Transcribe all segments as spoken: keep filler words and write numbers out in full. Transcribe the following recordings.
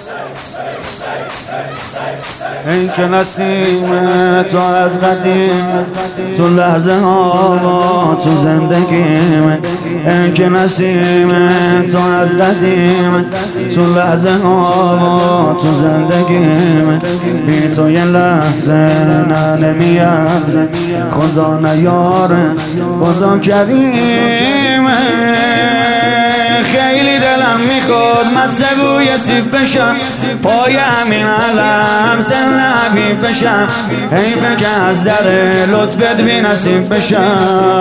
این که نسیم تو از قدیم تو لحظه ها تو زندگیم، این که نسیم تو از قدیم تو لحظه ها تو زندگیم. بی تو یه لحظه نه نمیاد، خدا نیاره خدا کریمه. خیلی دلم میخواد مستگوی سیف بشم، پای همین علم سن حبیب بشم. حیفه که از در لطفت بی نصیب بشم،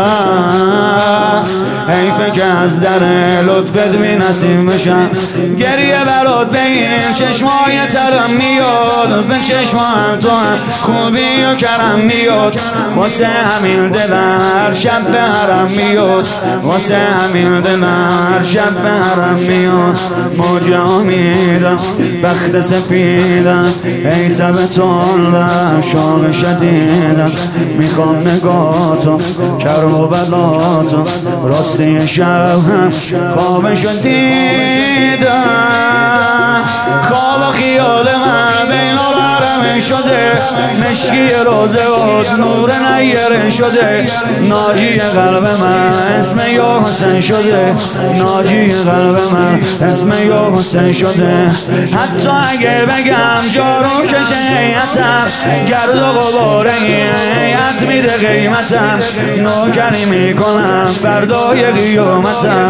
حیفه که از در لطفت بی نصیب بشم. گریه برات به این چشمای ترم میاد، به چشمام تو هم خوبی و کرم میاد. واسه همین دلم هر شب به حرم میاد، واسه همین دلم هر شب به حرم میاد. موج امیدم بخت سپیدم، ای تب تندم شوق شدیدم. میخوام نگاتو کربلاتو، راستی شب هم خوابشو دیدم. خواب و خیال من بین الحرم شده، مشکی روزه و نور نیره شده. ناجی قلب من اسم یا حسین شده، ناجی قلب من اسم یا حسین شده. حتی اگه بگم جارو کشه هیئتم، گرد و غبار هیئت میده قیمتم. نوکری میکنم فردای قیامتم،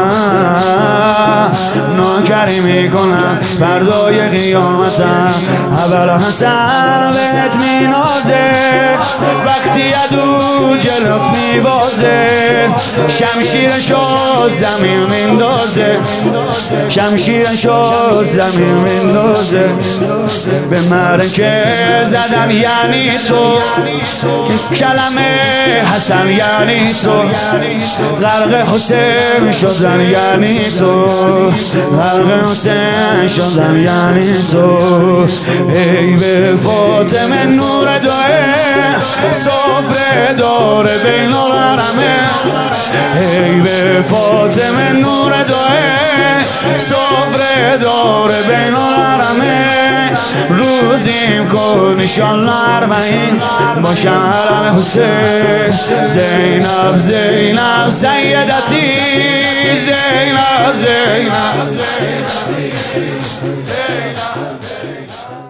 نوکری میکنم فردای قیامتم. اول حسن بهت مینازه، وقتی عدو جلوت میبازه. شمشیرشو زمین میندازه، شمشیرشو زمین میندازه. به مرکه زدن یعنی تو، که کلمه حسن یعنی تو. غرق حسین شدن یعنی تو، غرق حسین شدن یعنی تو. ای به فاطمه نور دوه، سفره داره بین الحرمه. ای به فاطمه نور دوه، سفره داره بین الحرمه. روزیم کن انشالله اربعین باشم حرم حسین. زینب زینب سیدتی، زینب زینب زینب.